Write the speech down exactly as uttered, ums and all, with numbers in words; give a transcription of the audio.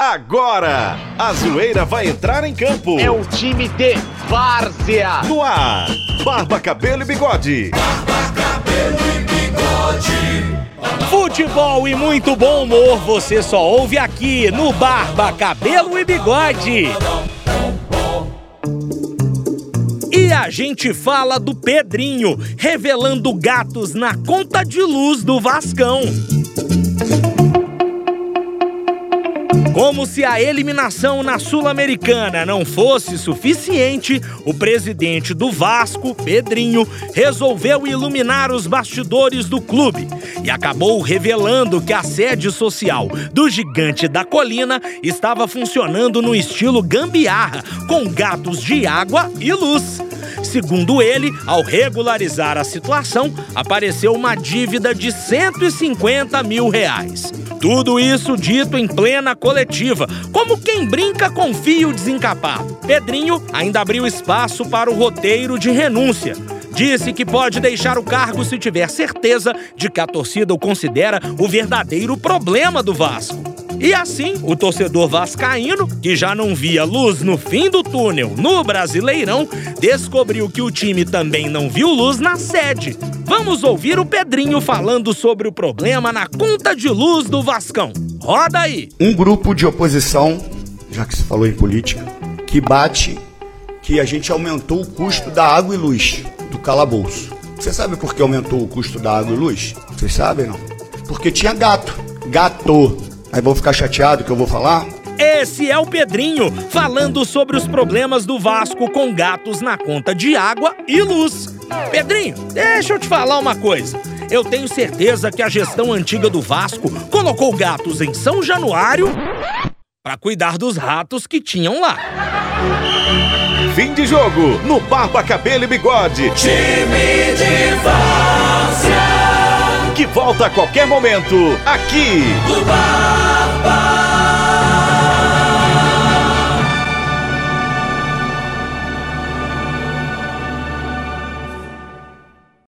Agora, a zoeira vai entrar em campo. É o time de várzea. No ar, Barba, Cabelo e Bigode. Barba, Cabelo e Bigode. Futebol e muito bom humor você só ouve aqui no Barba, Cabelo e Bigode. E a gente fala do Pedrinho, revelando gatos na conta de luz do Vascão. Como se a eliminação na Sul-Americana não fosse suficiente, o presidente do Vasco, Pedrinho, resolveu iluminar os bastidores do clube e acabou revelando que a sede social do Gigante da Colina estava funcionando no estilo gambiarra, com gatos de água e luz. Segundo ele, ao regularizar a situação, apareceu uma dívida de cento e cinquenta mil reais. Tudo isso dito em plena coletiva, como quem brinca com fio desencapado. Pedrinho ainda abriu espaço para o roteiro de renúncia. Disse que pode deixar o cargo se tiver certeza de que a torcida o considera o verdadeiro problema do Vasco. E assim, o torcedor vascaíno, que já não via luz no fim do túnel no Brasileirão, descobriu que o time também não viu luz na sede. Vamos ouvir o Pedrinho falando sobre o problema na conta de luz do Vascão. Roda aí! Um grupo de oposição, já que se falou em política, que bate que a gente aumentou o custo da água e luz do calabouço. Você sabe por que aumentou o custo da água e luz? Vocês sabem, não? Porque tinha gato. Gato. Aí vão ficar chateados que eu vou falar? Esse é o Pedrinho, falando sobre os problemas do Vasco com gatos na conta de água e luz. Pedrinho, deixa eu te falar uma coisa. Eu tenho certeza que a gestão antiga do Vasco colocou gatos em São Januário para cuidar dos ratos que tinham lá. Fim de jogo no Barba, Cabelo e Bigode. Time de várzea. Que volta a qualquer momento aqui Do Barba.